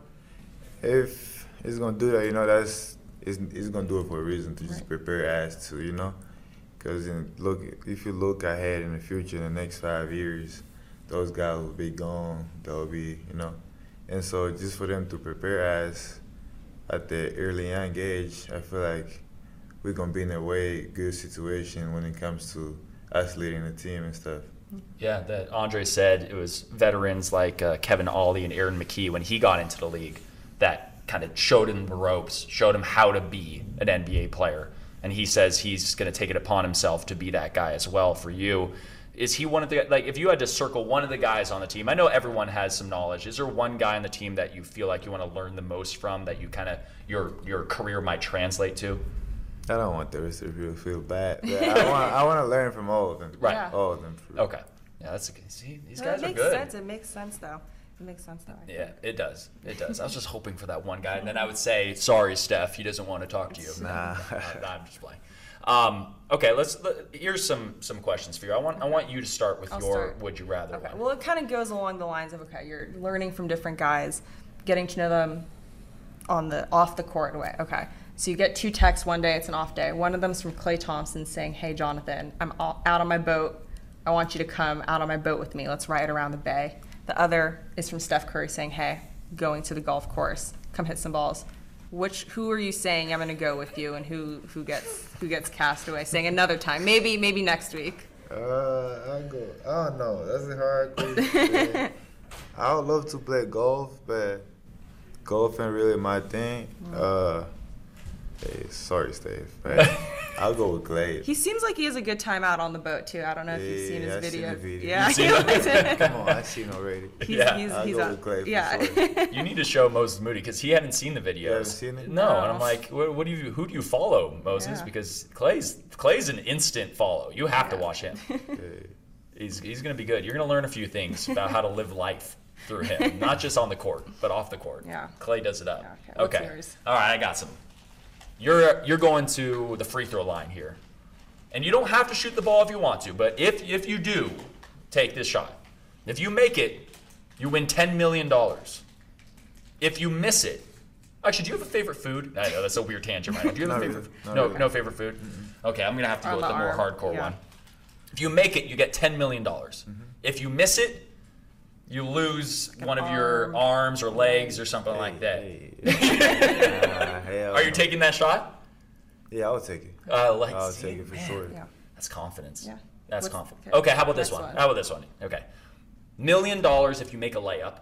if it's gonna do that, it's gonna do it for a reason to just prepare us to, because if you look ahead in the future, in the next 5 years, those guys will be gone. They'll be, And so just for them to prepare us at the early young age, I feel like we're going to be in a way good situation when it comes to us leading the team and stuff. Yeah, that Andre said it was veterans like Kevin Ollie and Aaron McKee when he got into the league that kind of showed him the ropes, showed him how to be an NBA player. And he says he's going to take it upon himself to be that guy as well for you. Is he one of the, if you had to circle one of the guys on the team, I know everyone has some knowledge. Is there one guy on the team that you feel like you want to learn the most from, that you kind of, your career might translate to? I don't want the rest of you to feel bad. But I want to learn from all of them. Right. Yeah. All of them. Okay. Yeah, that's okay. See, these guys are good. It makes sense, though. It makes sense, though. Yeah, it does. It does. I was just hoping for that one guy, and then I would say, sorry, Steph, he doesn't want to talk to you. Nah. I'm just playing. Okay, here's some questions for you. I want you to start with would you rather Okay. one. Well, it kind of goes along the lines of, you're learning from different guys, getting to know them off the court way. Okay. So you get 2 texts one day, it's an off day. One of them's from Klay Thompson saying, "Hey, Jonathan, I'm out on my boat. I want you to come out on my boat with me. Let's ride around the bay." The other is from Steph Curry saying, "Hey, going to the golf course. Come hit some balls." Who are you saying I'm going to go with you, and who gets cast away? Saying another time, maybe next week. I don't know. That's a hard question. I would love to play golf, but golf ain't really my thing. Hey, sorry, Steve, but I'll go with Clay. He seems like he has a good time out on the boat too. I don't know if you've seen his video. Seen the video. Yeah, You've seen it? Come on, I've seen already. He's I'll go with Clay for sure. You need to show Moses Moody because he hadn't seen the videos. You haven't seen it? No, and I'm like, who do you follow, Moses? Yeah. Because Clay's an instant follow. You have to watch him. Hey. He's going to be good. You're going to learn a few things about how to live life through him, not just on the court, but off the court. Yeah. Clay does it up. Yeah, okay. What's yours? All right, I got some. You're going to the free throw line here. And you don't have to shoot the ball if you want to, but if you do, take this shot. If you make it, you win $10 million. If you miss it, actually, do you have a favorite food? I know that's a weird tangent right now. Do you have a favorite food? No favorite food? Mm-hmm. Okay, I'm going to have to go with the more hardcore one. If you make it, you get $10 million. Mm-hmm. If you miss it, you lose one of your arms or legs or something like that. Are you taking that shot? Yeah, I'll take it. I'll take it for sure. Yeah. That's confidence. Yeah. That's What's- confidence. okay. Okay, how about this Next one? one. How about this one? Okay. $1 million if you make a layup.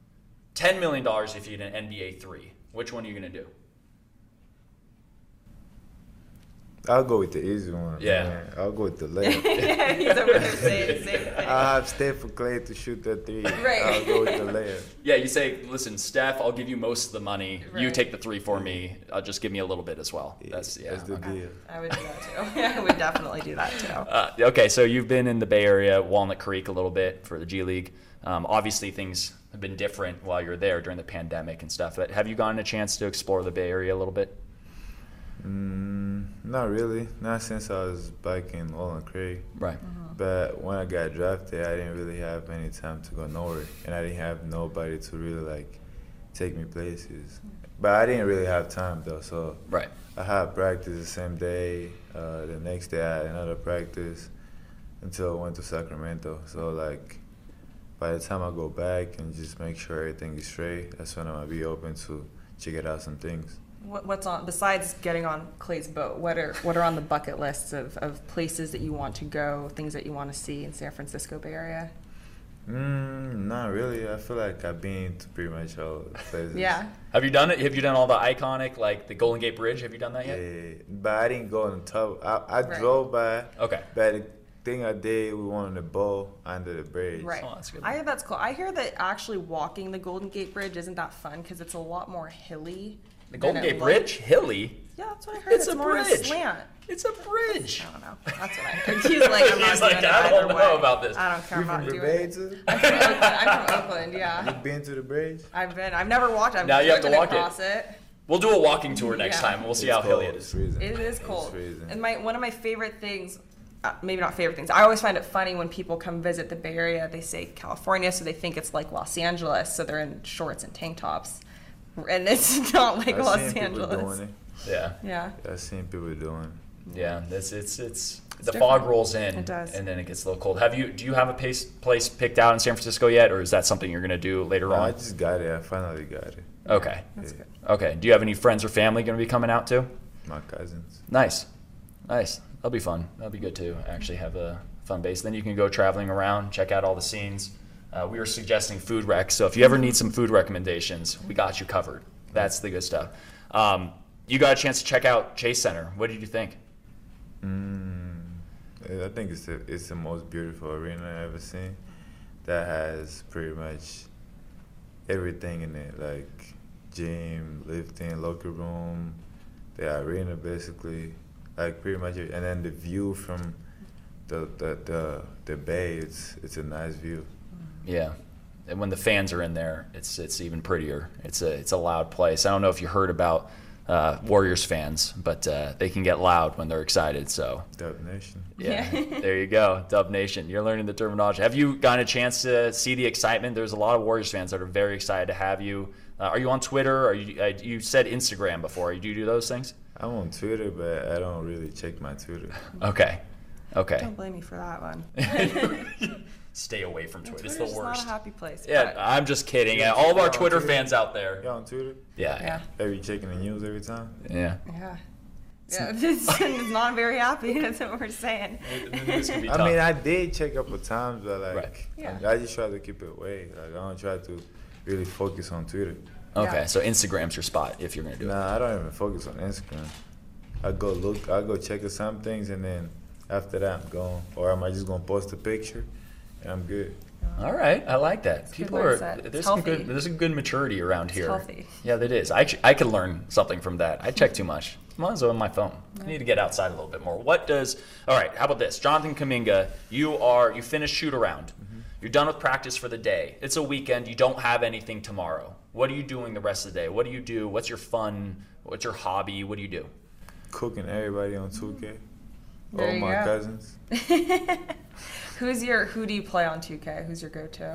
$10 million if you hit an NBA 3. Which one are you going to do? I'll go with the easy one. Yeah. Man. I'll go with the layup. He's over there saying same thing. I'll have Steph or Clay to shoot that three. Right. I'll go with the layup. Yeah, you say, listen, Steph, I'll give you most of the money. You Right. take the three for me. I'll just give me a little bit as well. That's the deal. I would do that too. I would definitely do that too. Okay, so you've been in the Bay Area, Walnut Creek a little bit for the G League. Obviously, things have been different while you're there during the pandemic and stuff. But have you gotten a chance to explore the Bay Area a little bit? Not really. Not since I was back in Walnut Creek. Right. But when I got drafted, I didn't really have any time to go nowhere, and I didn't have nobody to really like take me places. But I didn't really have time though, so Right. I had practice the same day. The next day I had another practice until I went to Sacramento. So like by the time I go back and just make sure everything is straight, that's when I'm gonna be open to check it out some things. What's on besides getting on Clay's boat? What are on the bucket lists of places that you want to go, things that you want to see in San Francisco Bay Area? Not really. I feel like I've been to pretty much all the places. Yeah. Have you done it? Have you done all the iconic, like the Golden Gate Bridge? Have you done that yet? Yeah, but I didn't go on the top. I Right. drove by. Okay. But the thing I did, we went on the boat under the bridge. Right. Oh, that's good. I hear that's cool. I hear that actually walking the Golden Gate Bridge isn't that fun because it's a lot more hilly. The Golden than it Gate Bridge? Hilly? Yeah, that's what I heard. It's a more of a bridge. slant. It's a bridge. I don't know. That's what I heard. He's like, I'm not He's doing like, it I don't either know way. about this. I don't care You about from the doing Bay it. too? I'm from Oakland, yeah. You been to the bridge? I've never walked. I've Now you have to driven walk it. across it. We'll do a walking tour next Yeah. time, and we'll see It's how hilly cold. it It's is. freezing. It is cold. It's freezing. And one of my favorite things, maybe not favorite things, I always find it funny when people come visit the Bay Area, they say California, so they think it's like Los Angeles, so they're in shorts and tank tops. And it's not like I've Los seen people Angeles. doing it. Yeah. Yeah. I've seen people doing it. Yeah, it's the different. fog rolls in, It does. and then it gets a little cold. Do you have a place picked out in San Francisco yet, or is that something you're gonna do later No, I on? just got it. I finally got it. Okay, That's good. okay. Do you have any friends or family gonna be coming out too? My cousins. Nice. That'll be fun. That'll be good to actually have a fun base. Then you can go traveling around, check out all the scenes. We were suggesting food recs, so if you ever need some food recommendations, we got you covered. That's the good stuff. You got a chance to check out Chase Center. What did you think? I think it's the most beautiful arena I've ever seen. That has pretty much everything in it, like gym, lifting, locker room, the arena basically, like pretty much. And then the view from the bay, it's a nice view. Yeah, and when the fans are in there, it's even prettier. It's a loud place. I don't know if you heard about Warriors fans, but they can get loud when they're excited. So Dub Nation. yeah, there you go, Dub Nation. You're learning the terminology. Have you gotten a chance to see the excitement? There's a lot of Warriors fans that are very excited to have you. Are you on Twitter? Or you said Instagram before. Do you do those things? I'm on Twitter, but I don't really check my Twitter. Okay. Don't blame me for that one. Stay away from Twitter. It's Twitter's the worst. not a happy place. Yeah, but- I'm just kidding. Yeah, All of our you're on Twitter Twitter? fans out there. You on Twitter? Yeah. Are you checking the news every time? Yeah. Yeah. Yeah, it's not very happy. That's what we're saying. This can be I tough. mean, I did check up at times, but like, Right. Yeah. I just try to keep it away. Like, I don't try to really focus on Twitter. Okay, Yeah. so Instagram's your spot if you're gonna do it. Nah, I don't even focus on Instagram. I go check at some things, and then after that, I'm gone. Or am I just gonna post a picture, and I'm good. All right, I like that. good People are mindset. It's there's some healthy. good there's some good maturity around here. healthy. Yeah, that is. I could learn something from that. I check too much. Might as well on my phone. I need to get outside a little bit more. All right, how about this? Jonathan Kuminga, you finished shoot around. You're done with practice for the day. It's a weekend. You don't have anything tomorrow. What are you doing the rest of the day? What do you do? What's your fun? What's your hobby? What do you do? Cooking everybody on 2K. There All you my go. cousins. Who do you play on 2K? Who's your go-to?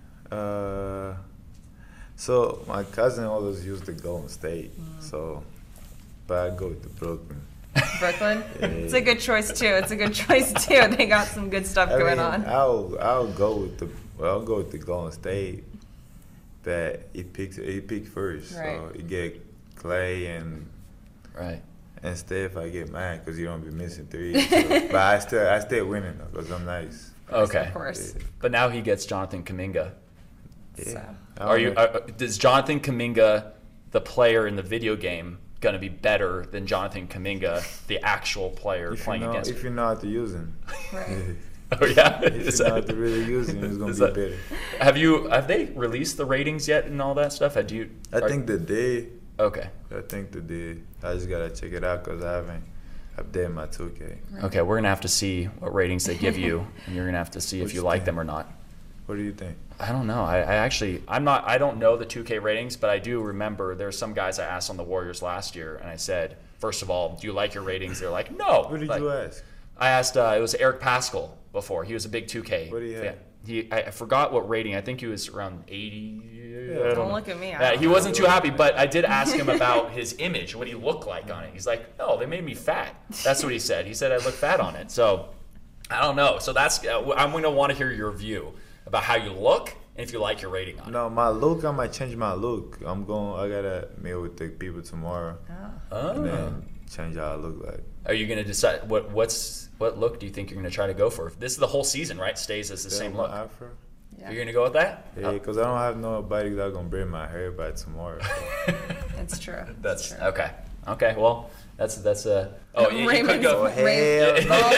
So my cousin always used the Golden State. So, but I go with the Brooklyn. Brooklyn? It's a good choice too. They got some good stuff going on. I'll go with the Golden State, but he picked first. Right. So you get Clay and Right. Steph. I get mad because you don't be missing threes. So, but I still winning though because I'm nice. Okay. Of course. But now he gets Jonathan Kuminga. Yeah. So. I Are don't you? know. Does Jonathan Kuminga, the player in the video game, going to be better than Jonathan Kuminga, the actual player playing against him. If you know how to use him. Right. Oh yeah, if you know how to really use him, it's going to be better. Have they released the ratings yet and all that stuff? I think they did. Okay. I think they did. I just gotta check it out because I haven't updated my 2K. Right. Okay, we're gonna have to see what ratings they give you, and you're gonna have to see if you like them or not. What do you think? I don't know. I don't know the 2K ratings, but I do remember there's some guys I asked on the Warriors last year, and I said, first of all, do you like your ratings? They're like, no. Who did you ask? I asked, it was Eric Pascal before. He was a big 2K. What do you have? I forgot what rating. I think he was around 80. Don't look at me. He wasn't too happy, but I did ask him about his image, what he looked like on it. He's like, no, they made me fat. That's what he said. He said I look fat on it. So I don't know. So that's I'm going to want to hear your view about how you look and if you like your rating on it. No, my look, I might change my look. I gotta meet with the people tomorrow. And then change how I look like. Are you going to decide what look do you think you're going to try to go for? This is the whole season, right? Stays as the same look. Afro. Yeah. You're going to go with that? Yeah, because I don't have nobody that's going to braid my hair by tomorrow. So. That's true. That's true. okay. Okay, well, that's you Raymond. could go. Oh, hell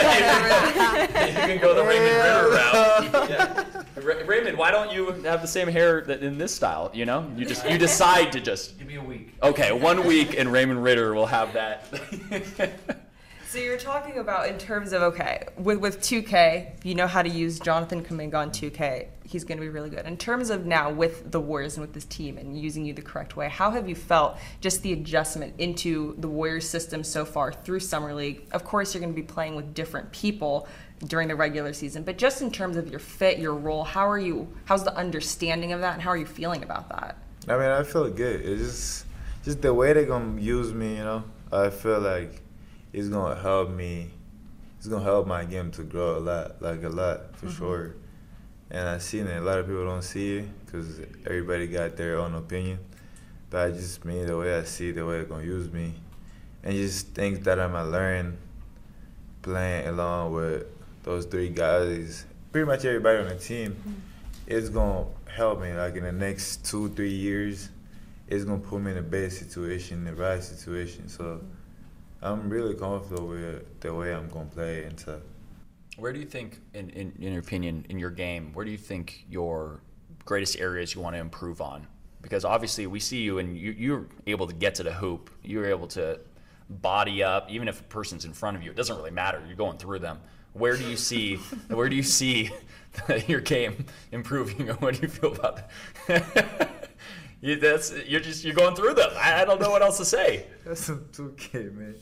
You can go the Raymond Ritter route. Yeah. Raymond, why don't you have the same hair in this style? You know, you decide to just Give me a week. okay, 1 week, and Raymond Ritter will have that. So you're talking about in terms of, okay, with 2K, you know how to use Jonathan Kuminga on 2K. He's going to be really good. In terms of now with the Warriors and with this team and using you the correct way, how have you felt just the adjustment into the Warriors system so far through Summer League? Of course, you're going to be playing with different people during the regular season, but just in terms of your fit, your role, how's the understanding of that and how are you feeling about that? I mean, I feel good. It's just the way they're going to use me, you know. I feel like it's gonna help me. It's gonna help my game to grow a lot for sure. And I seen it. A lot of people don't see it because everybody got their own opinion. But I just mean the way I see it, the way they're gonna use me, and just things that I'm gonna learn playing along with those three guys. Pretty much everybody on the team is gonna help me. Like in the next 2-3 years, it's gonna put me in the best situation, the right situation. So. I'm really comfortable with the way I'm going to play and stuff. Where do you think, in your opinion, in your game, where do you think your greatest areas you want to improve on? Because obviously we see you and you're able to get to the hoop. You're able to body up, even if a person's in front of you. It doesn't really matter. You're going through them. Where do you see your game improving, or what do you feel about that? You're going through them. I don't know what else to say. That's some 2K, man.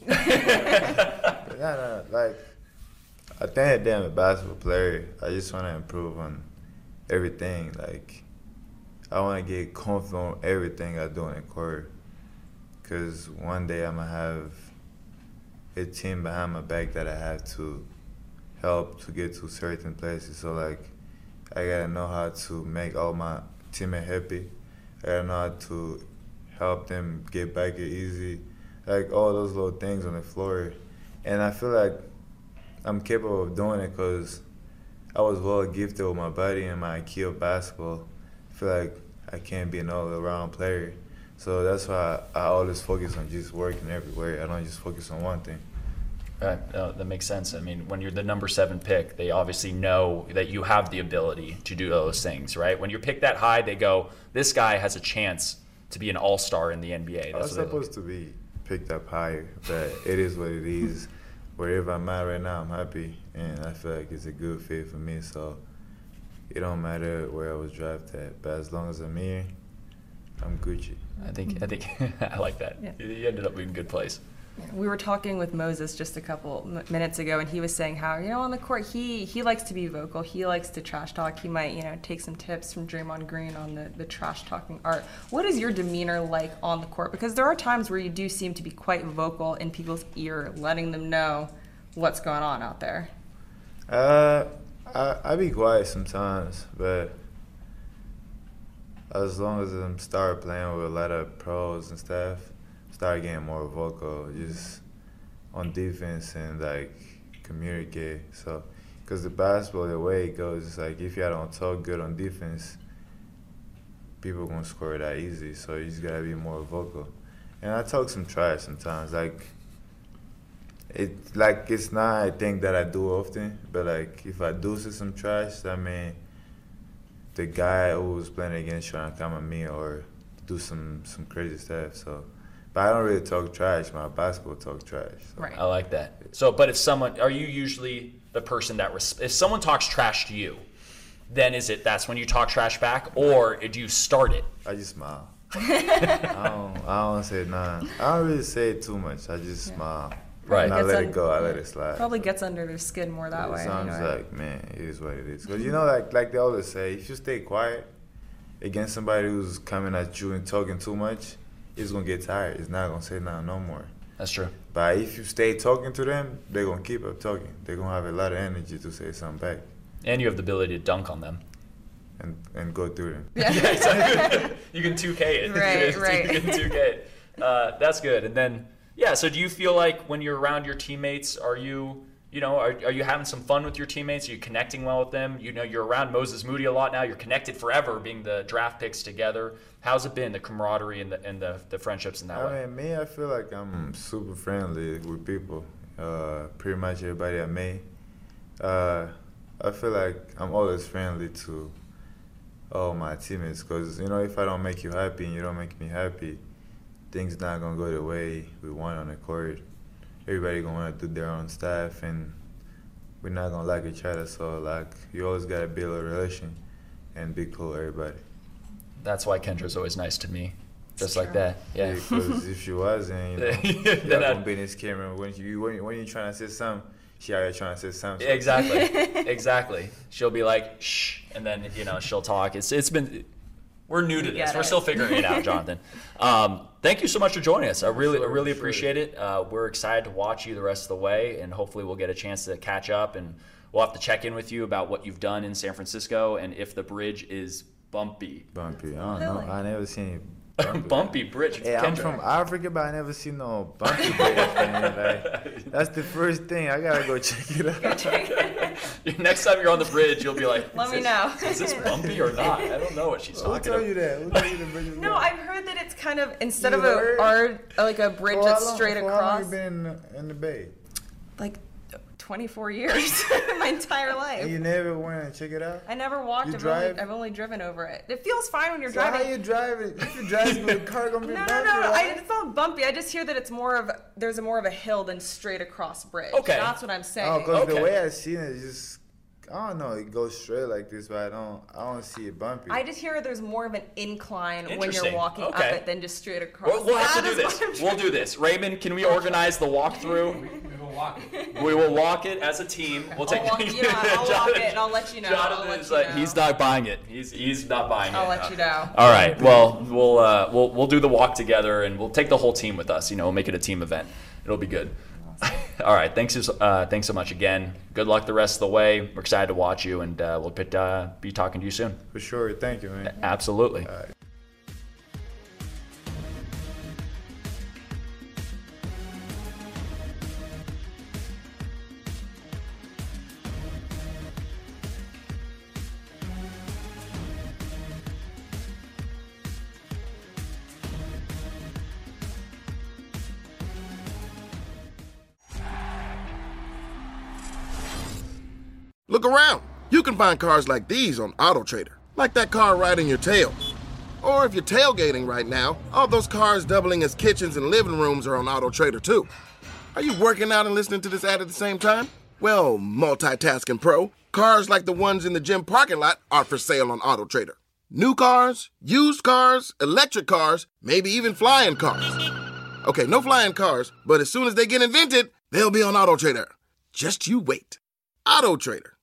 Like, I think I'm a basketball player. I just want to improve on everything. Like, I want to get confident on everything I do in the court. Because one day I'm going to have a team behind my back that I have to help to get to certain places. So, like, I got to know how to make all my teammates happy. I gotta know how to help them get back it easy, like all those little things on the floor. And I feel like I'm capable of doing it because I was well gifted with my body and my IQ of basketball. I feel like I can't be an all-around player. So that's why I always focus on just working everywhere. I don't just focus on one thing. That makes sense. I mean, when you're the number 7 pick, they obviously know that you have the ability to do those things, right? When you're picked that high, they go, this guy has a chance to be an all-star in the NBA. I was supposed to be picked up higher, but it is what it is. Wherever I'm at right now, I'm happy, and I feel like it's a good fit for me. So it don't matter where I was drafted at, but as long as I'm here, I'm Gucci. I think I like that. Yeah. You ended up in a good place. We were talking with Moses just a couple minutes ago, and he was saying how, on the court, he likes to be vocal. He likes to trash talk. He might, take some tips from Draymond Green on the trash talking art. What is your demeanor like on the court? Because there are times where you do seem to be quite vocal in people's ear, letting them know what's going on out there. I be quiet sometimes, but as long as I'm start playing with a lot of pros and stuff, start getting more vocal, just on defense and like communicate. So, because the basketball, the way it goes, it's like if you don't talk good on defense, people gonna score that easy. So you just gotta be more vocal. And I talk some trash sometimes. It's not a thing that I do often, but if I do say some trash, that means the guy who was playing against trying to come at me or do some crazy stuff. So, but I don't really talk trash. My basketball talk trash. So. Right. I like that. So, but are you usually the person that if someone talks trash to you, then that's when you talk trash back, or do you start it? I just smile. I don't say nothing. I don't really say too much. I just smile. Right. And I let it go. I let it slide. Probably gets under their skin more that way. It sounds man, it is what it is. Because, like they always say, if you stay quiet against somebody who's coming at you and talking too much, it's going to get tired. It's not going to say nothing no more. That's true. But if you stay talking to them, they're going to keep up talking. They're going to have a lot of energy to say something back. And you have the ability to dunk on them. And go through them. Yeah, exactly. You can 2K it. Right. You can 2K it. That's good. And then, so do you feel like when you're around your teammates, are you having some fun with your teammates? Are you connecting well with them? You're around Moses Moody a lot now. You're connected forever, being the draft picks together. How's it been, the camaraderie and the friendships in that way? Me, I feel like I'm super friendly with people. Pretty much everybody I meet. I feel like I'm always friendly to all my teammates because, if I don't make you happy and you don't make me happy, things not going to go the way we want on the court. Everybody going to want to do their own stuff, and we're not going to like each other. So, you always got to build a relation and be cool with everybody. That's why Kendra's always nice to me. Just like that. Yeah. Because if she wasn't, you're not going to be in this camera. When you're trying to say something, she out here trying to say something. Exactly. She'll be like, shh, and then, she'll talk. We're new to this. We're still figuring it out, Jonathan. Thank you so much for joining us. I really appreciate it. We're excited to watch you the rest of the way, and hopefully we'll get a chance to catch up, and we'll have to check in with you about what you've done in San Francisco and if the bridge is bumpy. I don't know. I never seen it. Bumpy bridge. Hey, I'm from Africa, but I never seen no bumpy bridge. That's the first thing. I gotta go check it out. Next time you're on the bridge, you'll be like, Let me know. Is this bumpy or not? I don't know what she's talking about. Who told you that? Who told you the bridge was No, bumpy? I've heard that it's kind of, instead of a bridge that's straight across. How long have you been in the Bay? Like 24 years, my entire life. And you never went and check it out? I never walked. You drive? I've only driven over it. It feels fine when you're So driving. how you driving? If you drive, the car gonna be bumpy. No. It's not bumpy. I just hear that it's there's more of a hill than straight across bridge. Okay. That's what I'm saying. Oh, because the way I seen it is just, I don't know, it goes straight like this, but I don't see it bumpy. I just hear there's more of an incline when you're Interesting. walking up Okay. it than just straight across. We'll have to do this. We'll do this. Raymond, can we organize the walkthrough? We will walk it as a team. We'll take. I'll walk it and I'll let you know. Jonathan is like, he's not buying it. He's not buying it. I'll let you know. All right. Well, we'll do the walk together, and we'll take the whole team with us. We'll make it a team event. It'll be good. All right. Thanks so much again. Good luck the rest of the way. We're excited to watch you, and we'll be talking to you soon. For sure. Thank you, man. Absolutely. All right. Look around. You can find cars like these on AutoTrader, like that car riding your tail. Or if you're tailgating right now, all those cars doubling as kitchens and living rooms are on AutoTrader too. Are you working out and listening to this ad at the same time? Well, multitasking pro, cars like the ones in the gym parking lot are for sale on AutoTrader. New cars, used cars, electric cars, maybe even flying cars. Okay, no flying cars, but as soon as they get invented, they'll be on AutoTrader. Just you wait. AutoTrader.